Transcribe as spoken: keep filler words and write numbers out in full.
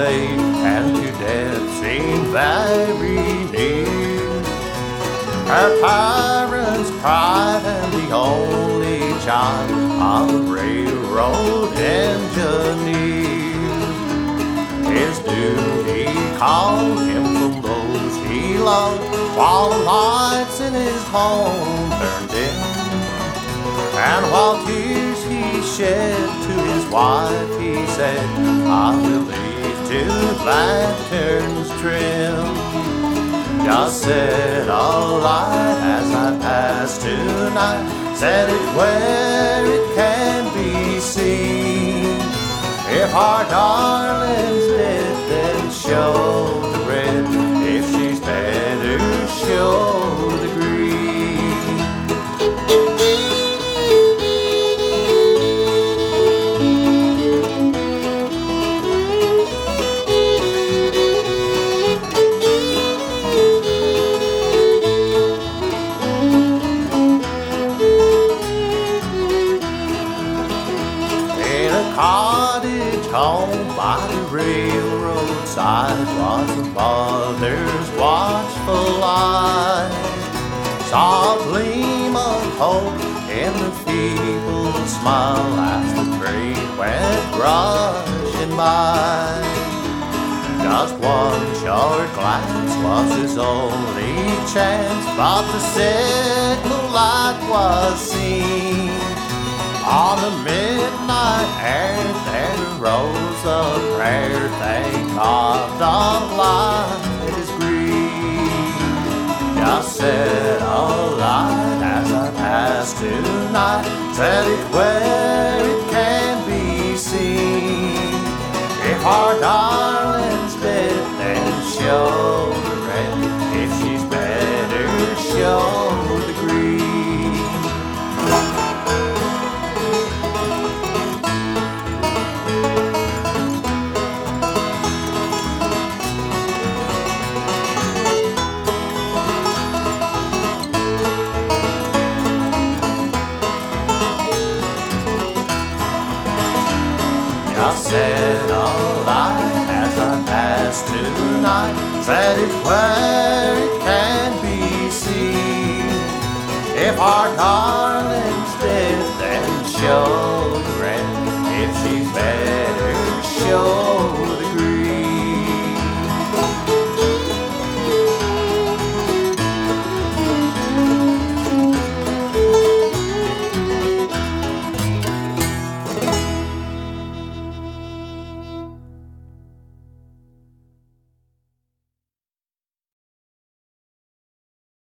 fate and to death seemed very near. Her parents' pride and the only child of a railroad engineer. His duty called him from those he loved, while the lights in his home burned dim. And while tears he shed to his wife, he said, I will leave till lanterns trim. Just set a light as I pass tonight, set it where it can be seen. If our darling's dead, then show the red. If she's better, show the green. Cottage home by the railroad side was a mother's watchful eye. Saw a gleam of hope in the feeble smile as the train went rushing by. Just one short glance was his only chance, but the signal light was seen. On the midnight air there rose a prayer, thank God the light is green. Just set a light as I pass tonight, set it where it can be seen. If our darling's dead, then show the red. If she's better, show the green. Just set a light as I pass tonight, set it where it can be seen. If our darling's dead, then show the red. If she's better, show